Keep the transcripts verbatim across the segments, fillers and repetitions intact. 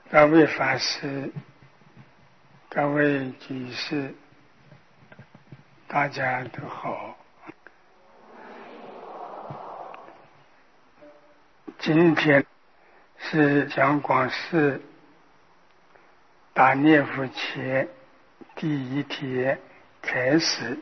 各位法师、各位居士，大家都好。今天是讲广寺大念佛前第一天开始。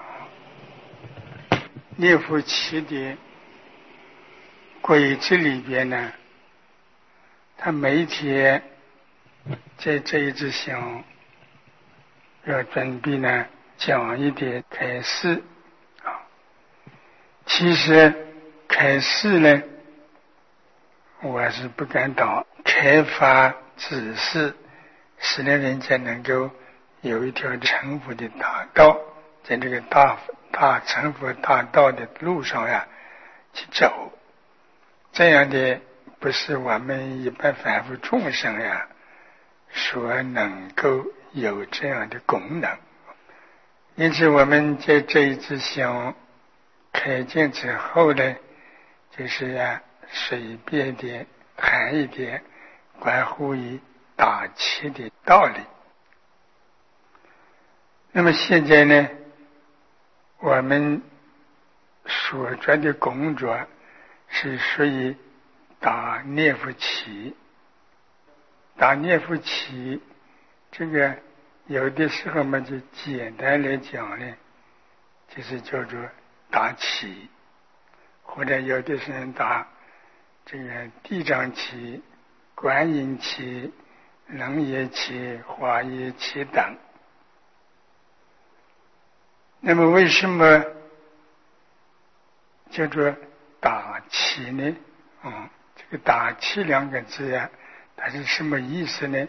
念佛起的轨迹里边呢，他每一天在这一支香要准备呢讲一点开示啊。其实开示呢，我是不敢当，开发指示，使得人家能够有一条成佛的大道，在这个大大成佛大道的路上呀去走。这样的不是我们一般凡夫众生呀所能够有这样的功能。因此我们在这一支香开经之后呢，就是呀随便的谈一点关乎于打气的道理。那么现在呢，我们所做的工作是属于打念佛起。打念佛起这个有的时候嘛，就简单来讲呢，就是叫做打起，或者有的是人打这个地藏起、观音起、楞严起、华严起等。那么为什么叫做打气呢？嗯，这个打气两个字呀，它是什么意思呢？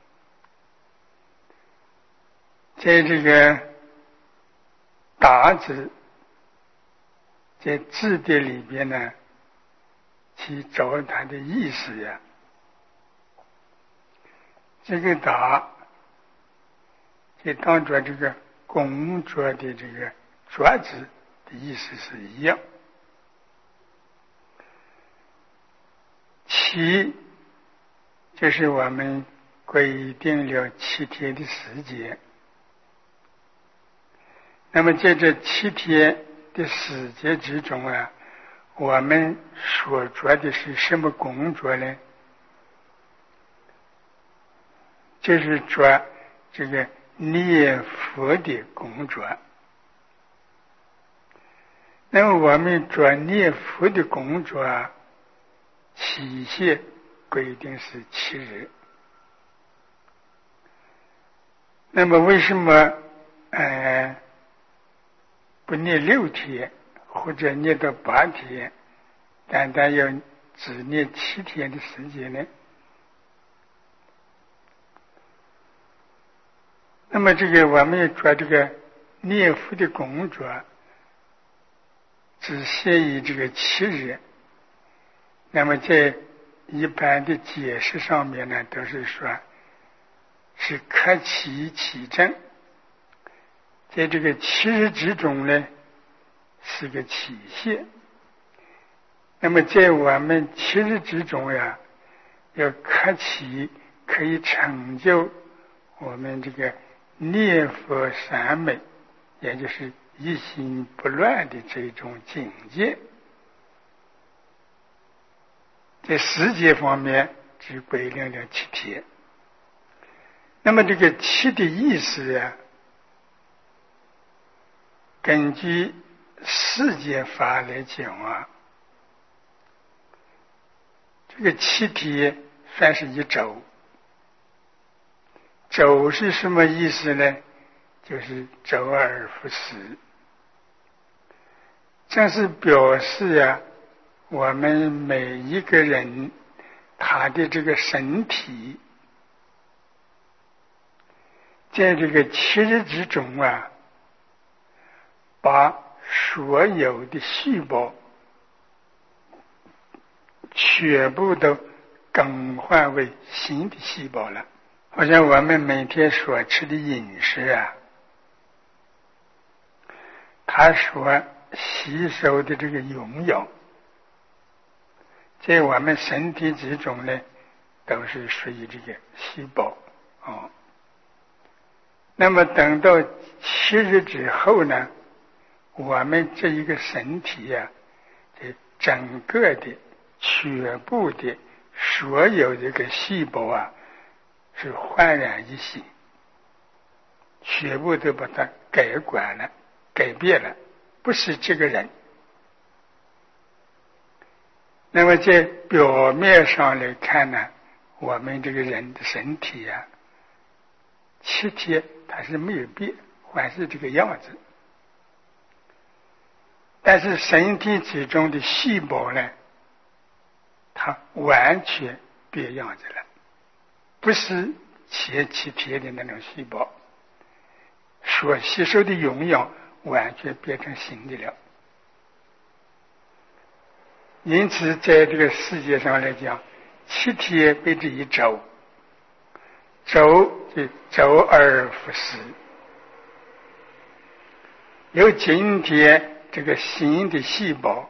在这个打字在字典里边呢，去找它的意思呀。这个打就当作这个工作的这个作字的意思是一样。七就是我们规定了七天的时间。那么在这七天的时间之中啊，我们所做的是什么工作呢？就是做这个念佛的工作。那么我们做念佛的工作啊，期限规定是七日。那么为什么呃不念六天或者念到八天，单单要只念七天的时间呢？那么这个我们要做这个念佛的工作，只限于这个七日。那么在一般的解释上面呢，都是说是克期起正，在这个七日之中呢是个期限。那么在我们七日之中呀，要克期可以成就我们这个念佛三昧，也就是一心不乱的这种境界。在时间方面只规定了七天。那么这个七的意思啊，根据世间法来讲啊，这个七天算是一周。周是什么意思呢？就是周而复始。这是表示啊，我们每一个人他的这个身体在这个七日之中啊，把所有的细胞全部都更换为新的细胞了。好像我们每天所吃的饮食啊，它所吸收的这个营养，在我们身体之中呢， 都是属于这个细胞啊。那么等到七日之后呢，我们这一个身体呀、啊，这整个的、全部的、所有这个细胞啊，是焕然一新，全部都把它改观了、改变了，不是这个人。那么在表面上来看呢，我们这个人的身体啊，七天它是没有变，还是这个样子。但是身体之中的细胞呢，它完全变样子了，不是前七天的那种细胞，所吸收的营养完全变成新的了。因此在这个世界上来讲，七天为之一周，周就周而复始。有今天这个新的细胞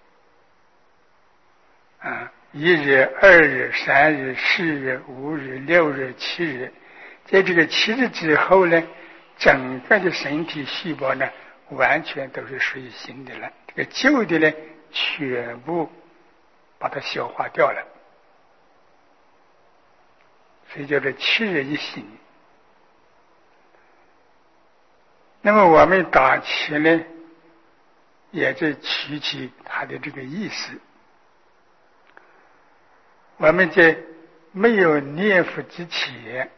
啊，一日、二日、三日、四日、五日、六日、七日，在这个七日之后呢，整个的身体细胞呢，完全都是属于新的了。这个旧的呢，全部把它消化掉了，所以叫做七日一新。那么我们打起呢，也在提起它的这个意思。我们在没有念佛之前，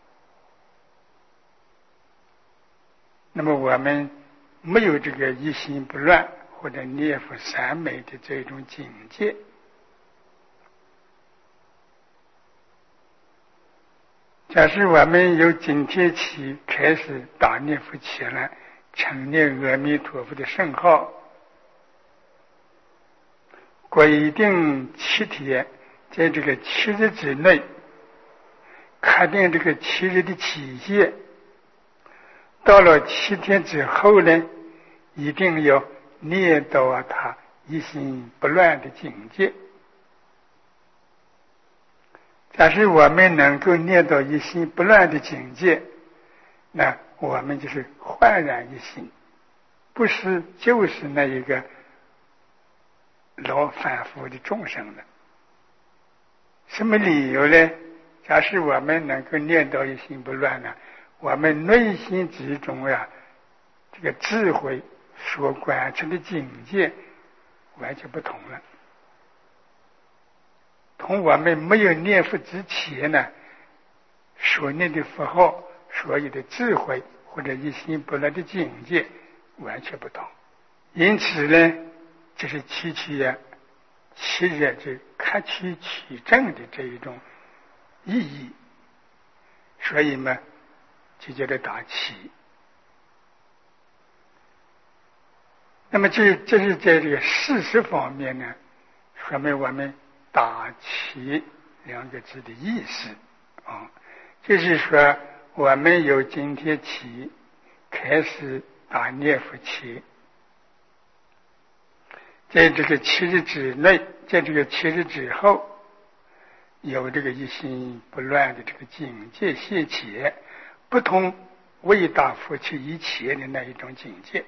那么我们没有这个一心不乱或者念佛三昧的这种境界。假使我们由今天起开始打念佛起来，称念阿弥陀佛的圣号，规定七天，在这个七日之内，确定这个七日的期限。到了七天之后呢，一定要念到啊他一心不乱的境界。假使我们能够念到一心不乱的境界，那我们就是焕然一新，不是就是那一个老反复的众生了。什么理由呢？假使我们能够念到一心不乱呢，我们内心之中呀，这个智慧所观测的境界完全不同了。同我们没有念佛之前呢，所念的佛号，所有的智慧或者一心不乱的境界完全不同。因此呢，这是七七呀、七日就克取取证的这一种意义。所以嘛，就叫做打七。那么这这是在这个事实方面呢，说明我们打七两个字的意思啊，就是说我们由今天起开始打念佛七，在这个七日之内，在这个七日之后，有这个一心不乱的这个境界现前，不同未打佛七以前的那一种境界。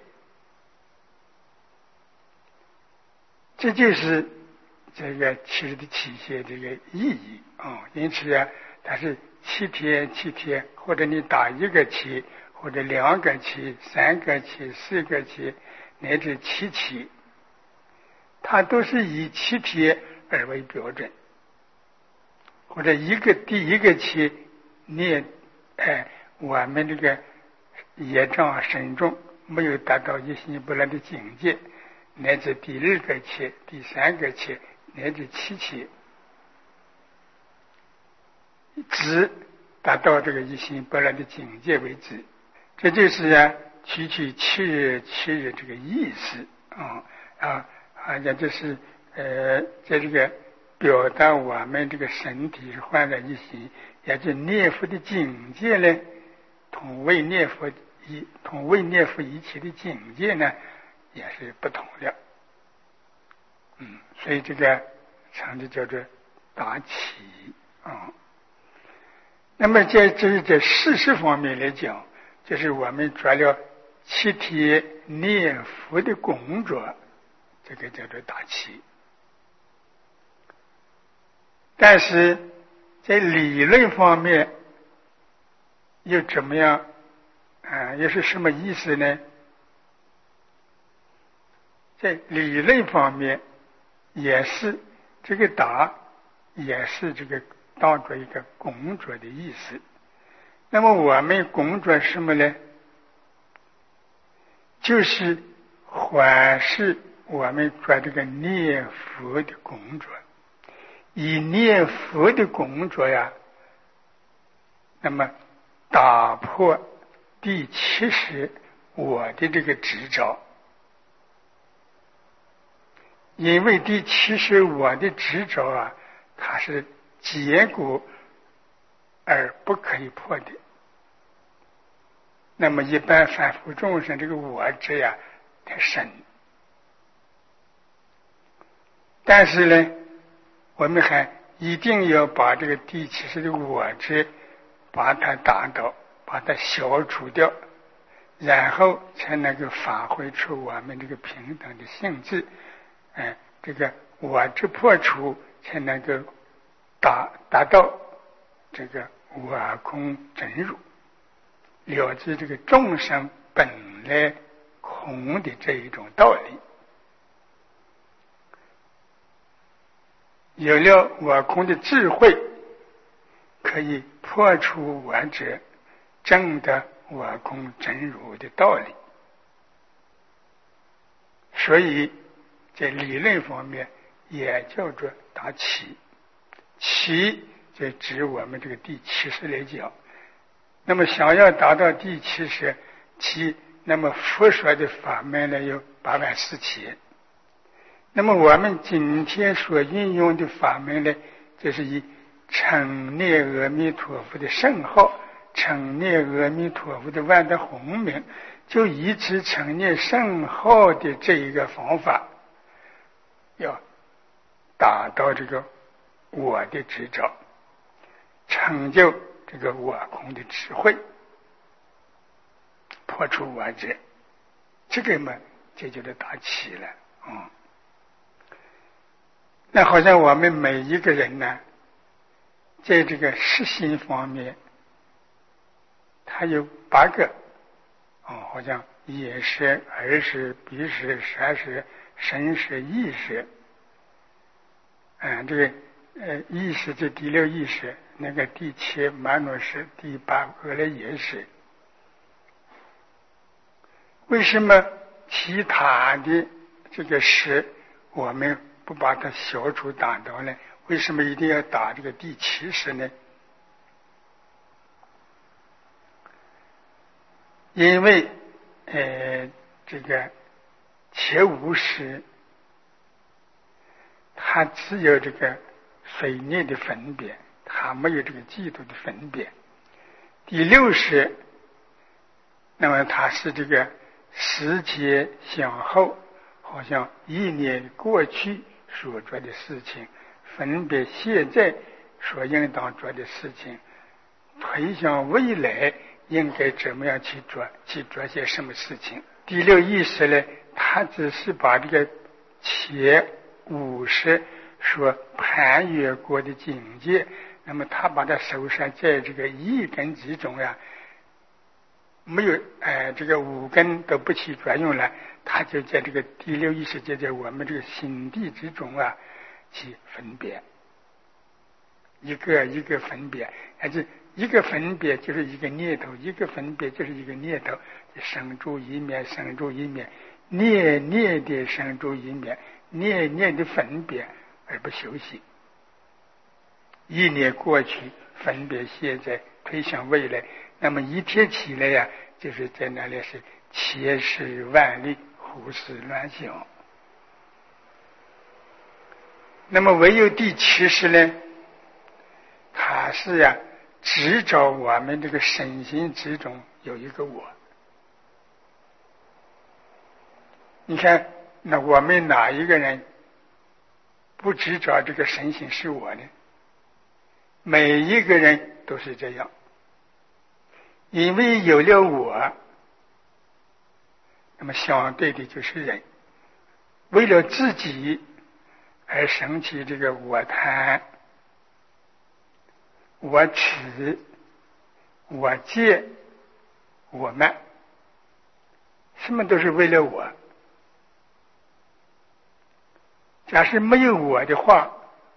这就是这个七日的期限这个意义啊、嗯，因此啊，它是七天七天，或者你打一个七，或者两个七、三个七、四个七，乃至七七，它都是以七天而为标准，或者一个第一个七念，哎，我们这个业障深重，没有达到一心不乱的境界，乃至第二个七、第三个七。乃至七七，直达到这个一心不乱的境界为止。这就是啊，区区七日七日这个意思啊啊啊！也就是呃，在这个表达我们这个身体是焕然一新，也就念佛的境界呢，同为念佛一同为念佛一切的境界呢，也是不同的。嗯，所以这个称之叫做打起啊。那么在这是在事实方面来讲，就是我们做了七天念佛的工作，这个叫做大祈。但是在理论方面又怎么样啊？又是什么意思呢？在理论方面也是这个打也是这个当做一个工作的意思。那么我们工作什么呢？就是还是我们做这个念佛的工作。以念佛的工作呀，那么打破第七识我的这个执着。因为第七识我的执着啊，它是结果而不可以破的。那么一般凡夫众生这个我执呀太深，但是呢我们还一定要把这个第七识的我执把它打倒，把它消除掉，然后才能够发挥出我们这个平等的性质。哎，这个我执破除，才能够达达到这个我空真如，了知这个众生本来空的这一种道理。有了我空的智慧，可以破除我执，证得我空真如的道理。所以在理论方面也叫做达祈。祈就指我们这个第七识来讲。那么想要达到第七识祈，那么佛说的法门呢有八万四千。那么我们今天所运用的法门呢，就是以称念阿弥陀佛的圣号，称念阿弥陀佛的万德洪名，就以此称念圣号的这一个方法，要达到这个我的执照，成就这个我空的智慧，破除我执，这个嘛这就是达祈了。嗯，那好像我们每一个人呢，在这个实心方面，他有八个，哦，好像眼识、耳识、鼻识、舌识、身识、意识。嗯，这个呃意识这第六意识，那个第七曼努识，第八阿赖耶识。为什么其他的这个识我们不把它消除打倒呢？为什么一定要打这个第七识呢？因为呃这个前五识它只有这个水孽的分别，它没有这个嫉妒的分别。第六识那么它是这个时节向后，好像一年过去所做的事情，分别现在所应当做的事情，推向未来应该怎么样去做，去做些什么事情。第六意识呢，它只是把这个前五识所攀越过的境界，那么他把它收摄在这个一根之中呀，没有呃这个五根都不起作用了，他就在这个第六意识界，在我们这个心地之中啊去分别，一个一个分别，而且一个分别就是一个念头，一个分别就是一个念头，生住一灭，生住一灭，念念的生住一灭，念念的分别而不休息。一年过去，分别现在，推向未来，那么一天起来呀，就是在那里是千事万虑，胡思乱想。那么唯有第七识呢，它是呀执着我们这个身心之中有一个我。你看，那我们哪一个人不执着这个身心是我呢？ 每一个人都是这样，因为有了我，那么相对的就是人为了自己而生起这个我贪、我取、我戒、我慢，什么都是为了我。假使没有我的话，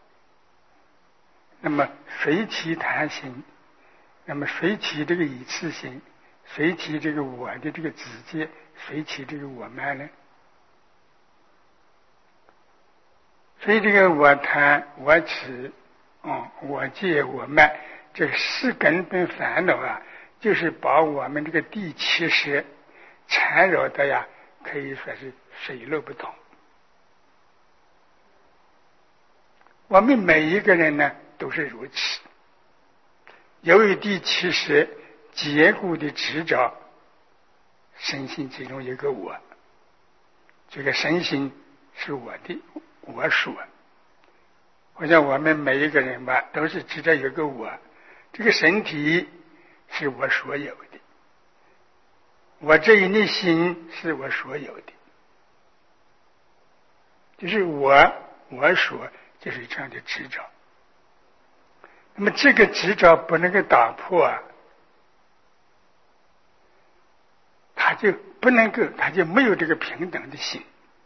那么谁起贪心？那么谁起这个以次心？谁起这个我的这个自戒？谁起这个我慢呢？所以这个我贪、我取、嗯、我戒、我慢，这个四根本烦恼啊，就是把我们这个第七识缠绕的呀，可以说是水漏不通。我们每一个人呢都是如此，由于第七识结固的执着，身心其中有个我，这个身心是我的我说。我想我们每一个人吧，都是执着有个我，这个身体是我所有的，我这一内心是我所有的，就是我我所，就是这样的执着。那么这个执着不能够打破啊，他就不能够，他就没有这个平等的心。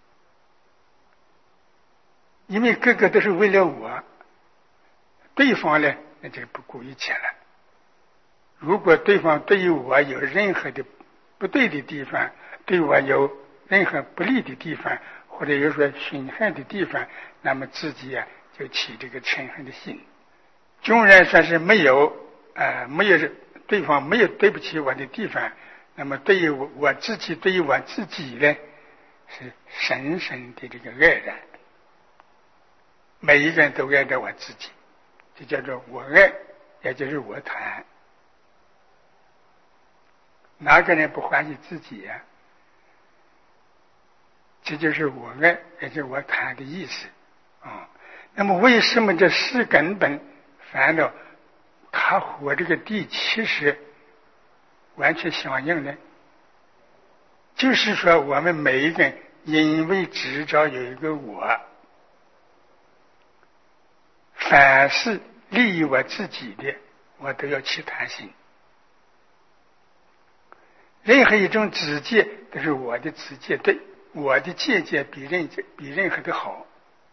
因为个个都是为了我，对方呢那就不顾一切了。如果对方对于我有任何的不对的地方，对我有任何不利的地方，或者有说损害的地方，那么自己啊就起这个嗔恨的心。纵然说是没有呃没有对方没有对不起我的地方，那么对于我我自己对于我自己呢是深深的这个爱染。每一个人都爱着我自己，这叫做我爱，也就是我贪。哪个人不欢喜自己呀、啊？这就是我爱，也就是我贪的意思啊、嗯。那么为什么这四根本烦恼它和这个第七识完全相应呢？就是说我们每一个人因为执着有一个我，凡是利益我自己的，我都要起贪心。任何一种自戒都是我的自戒对，我的戒戒比任比任何的好，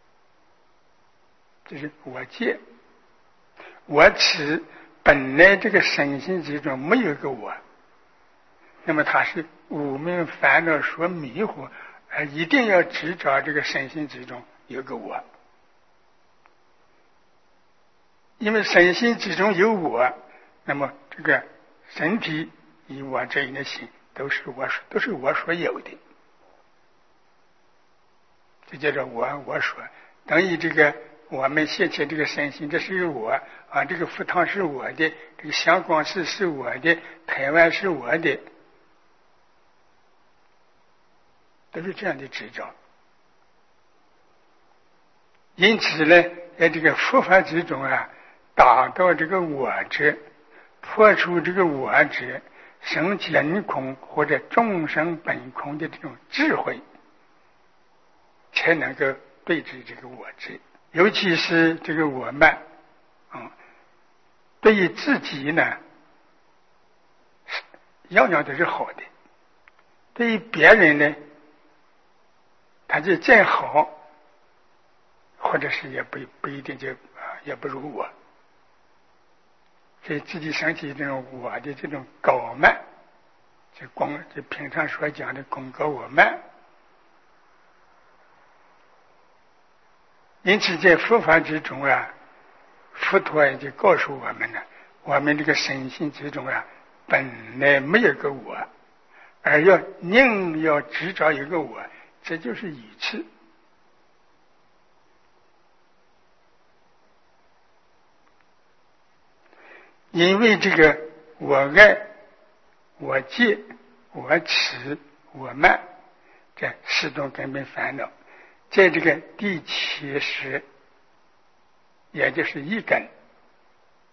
就是我戒。我持本来这个身心之中没有一个我，那么它是无明烦恼所迷惑，而一定要执着这个身心之中有个我。因为身心之中有我，那么这个身体以我这一的心都是我都是我所有的，这叫做我我所。等于这个我们现前这个身心，这是我啊，这个佛堂是我的，这个香光寺是我的，台湾是我的，都是这样的执着。因此呢，在这个佛法之中啊，达到这个我执，破除这个我执，生起人空或者众生本空的这种智慧，才能够对治这个我执。尤其是这个我慢，嗯，对于自己呢，样样都是好的；对于别人呢，他就再好，或者是也不不一定就也不如我。所以自己升起这种我的这种高慢，就光就平常所讲的功高我慢。因此在佛法之中啊，佛陀也就告诉我们了，我们这个身心之中啊，本来没有个我，而要宁要执着有个我，这就是愚痴。因为这个我爱、我戒、我持、我慢，这四种根本烦恼，在这个第七识，也就是一根，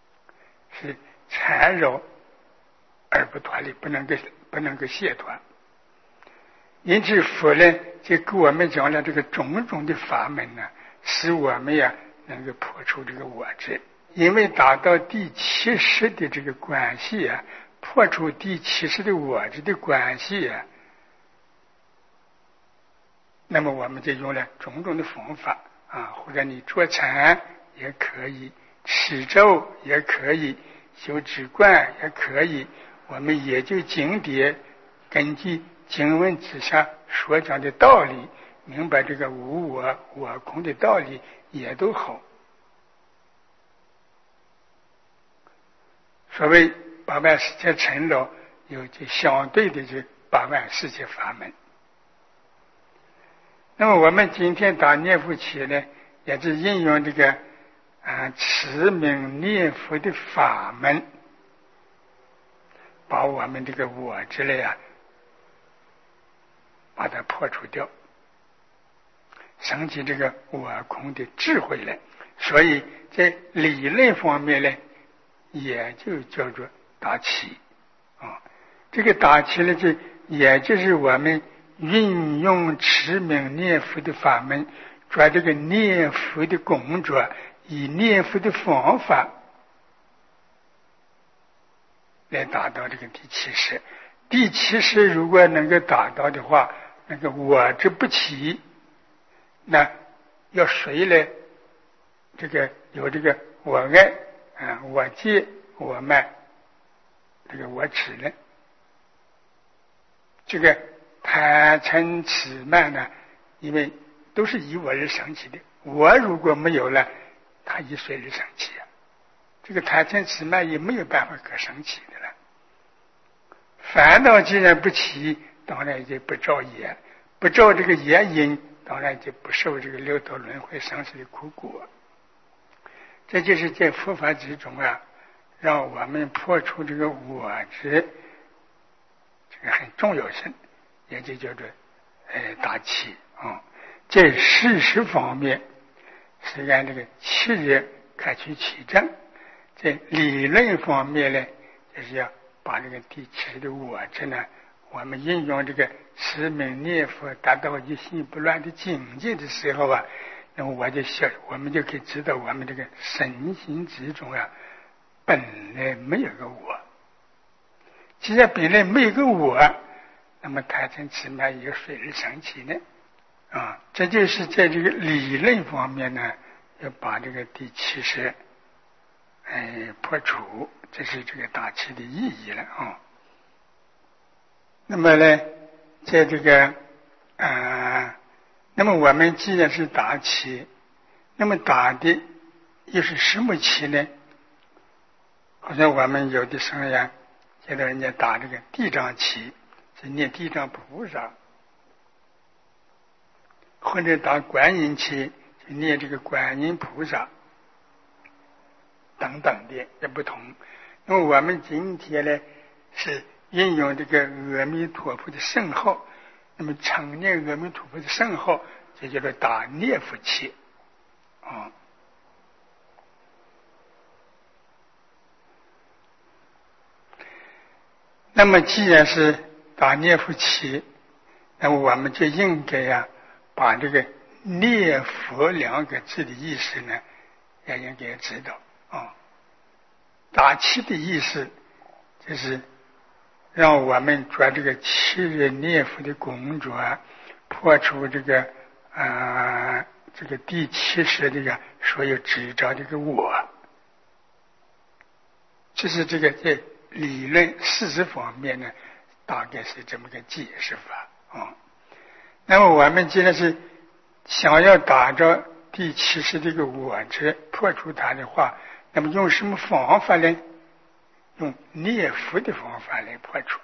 是缠绕而不脱离，不能够不能够解脱。因此佛呢就给我们讲了这个种种的法门呢，使我们呀能够破除这个我执。因为达到第七识的这个关系啊，破除第七识的我执的关系啊，那么我们就用了种种的方法啊，或者你坐禅也可以，持咒也可以，修止观也可以，我们研究经典，根据经文之下所讲的道理，明白这个无我我空的道理也都好。所谓八万世界尘劳，有就相对的这八万世界法门。那么我们今天打念佛起呢，也是应用这个啊持名念佛的法门，把我们这个我之类啊，把它破除掉，升起这个我空的智慧来。所以在理论方面呢，也就叫做打起啊。这个打起呢，就也就是我们运用持名念佛的法门，做这个念佛的工作，以念佛的方法来达到这个第七识。第七识如果能够达到的话，那个我执不起，那要谁来这个有这个我爱啊，我戒，我慢，这个我耻呢？这个贪嗔痴慢呢，因为都是以我而生起的，我如果没有了，它以谁而生起啊？这个贪嗔痴慢也没有办法可生起的了。烦恼既然不起，当然就不造业，不造这个业因，当然就不受这个六道轮回生死的苦果。这就是在佛法之中啊，让我们破除这个我执，这个很重要性，也就叫做呃大气啊。在事实方面是按这个七日开取起证，在理论方面呢，就是要把这个第七的我执呢，我们应用这个持名念佛达到一心不乱的境界的时候啊，那么我就晓我们就可以知道我们这个身心之中啊，本来没有个我。既然本来没有个我，那么贪嗔痴慢由谁而生起呢？啊，这就是在这个理论方面呢，要把这个第七识哎破除，这是这个大气的意义了啊。那么呢，在这个啊、呃，那么我们既然是打气，那么打的又是什么气呢？好像我们有的时候呀，见到人家打这个地藏气，是念地藏菩萨，或者打观音气，就念这个观音菩萨等等的也不同。那么我们今天呢，是应用这个阿弥陀佛的圣号，那么常念阿弥陀佛的圣号，这叫做打念佛气啊。那么既然是打念佛气，那么我们就应该呀、啊，把这个念佛两个字的意思呢，也应该知道啊。打气的意思就是让我们做这个七日念佛的工作，破除这个啊、呃、这个第七识这个所有执着这个我。这是这个在理论事实方面呢，大概是这么个解释法啊。那么我们既然是想要打着第七识这个我执，破除它的话，那么用什么方法呢？用念佛的方法来破除。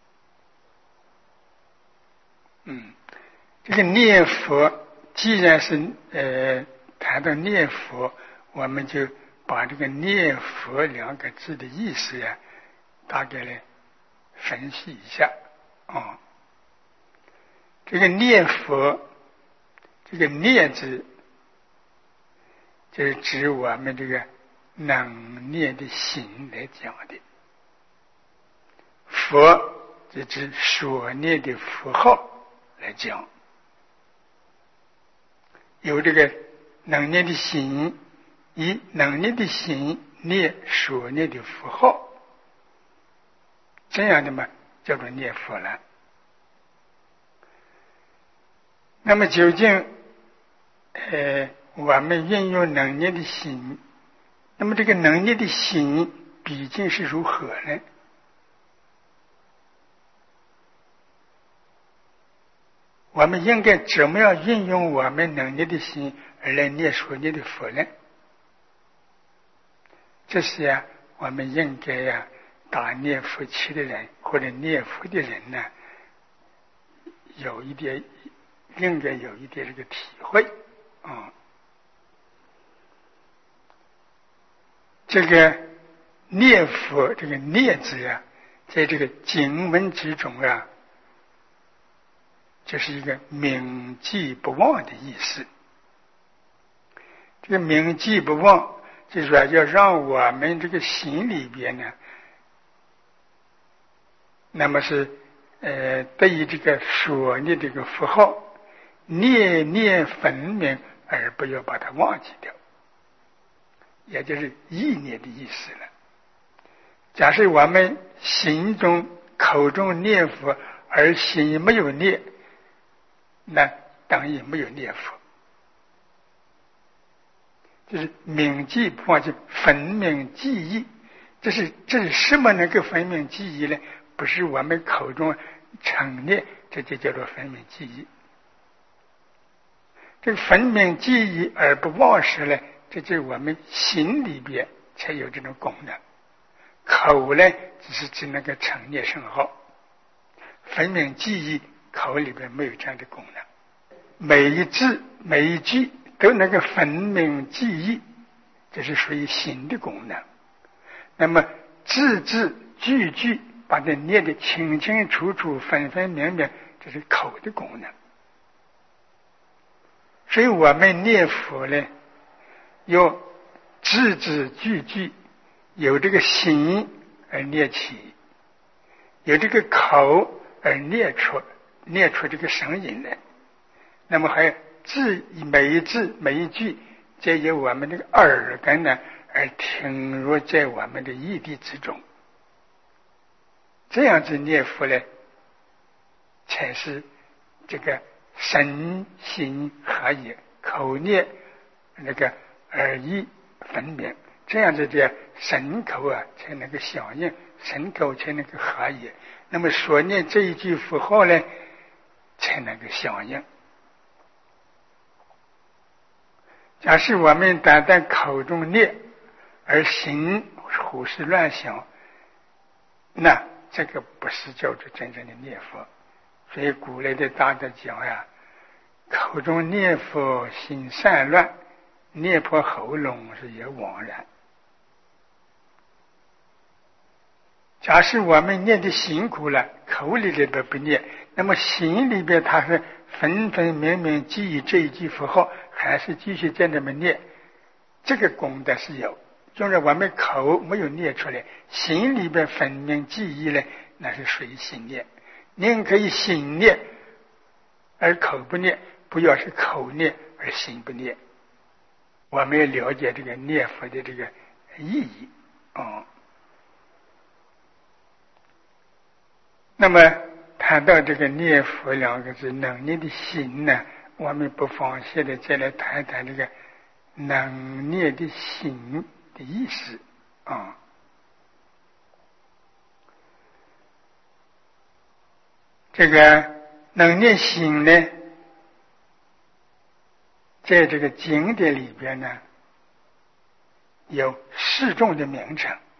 嗯，这个念佛既然是呃谈到念佛，我们就把这个念佛两个字的意思呀，大概来分析一下啊。这个念佛，这个念字，就是指我们这个能念的心来讲的。佛是指所念的符号来讲，有这个能念的心，以能念的心念所念的符号，这样的嘛叫做念佛了。那么究竟呃我们运用能念的心，那么这个能念的心毕竟是如何呢？我们应该怎么样运用我们能念的心而来念所念的佛呢？这是呀、啊，我们应该呀、啊，打念佛七的人或者念佛的人呢，有一点应该有一点这个体会啊、嗯。这个念佛这个念字啊，在这个经文之中啊，就是一个铭记不忘的意思。这个铭记不忘，就是说要让我们这个心里边呢，那么是呃对于这个所念这个符号念念分明，而不要把它忘记掉，也就是意念的意思了。假设我们心中口中念佛，而心没有念，那等于没有念佛。就是铭记不忘，就分明记忆。这是这是什么能够分明记忆呢？不是我们口中称念，这就叫做分明记忆。这个分明记忆而不忘失呢，这就是我们心里边才有这种功能。口呢，只是指那个称念圣号，分明记忆口里边没有这样的功能。每一字每一句都能够分明记忆，这是属于心的功能。那么字字句句把它念得清清楚楚分分明明，这是口的功能。所以我们念佛呢，要字字句句有这个心而念起，有这个口而念出念出这个声音来。那么还有字每一字每一句，再由我们这个耳根呢而听入在我们的意地之中，这样子念佛呢，才是这个身心合一，口念那个耳意分明，这样子的身口啊才能够响应，身口才能够合一。那么所念这一句符号呢，才能够响应。假使我们单单口中念，而心胡思乱想，那这个不是叫做真正的念佛。所以古来的大德讲呀，口中念佛心散乱，念破喉咙是也枉然。假使我们念的辛苦了，口里里边不念，那么心里边它是分分明明记忆这一句符号，还是继续在那么念，这个功德是有。就是我们口没有念出来，心里边分明记忆呢，那是属于心念。您可以心念而口不念，不要是口念而心不念。我们要了解这个念佛的这个意义啊、嗯。那么谈到这个念佛两个字，能念的心呢，我们不妨现在再来谈谈这个能念的心的意思啊。这个能念心呢，在这个经典里边呢，有四种的名称。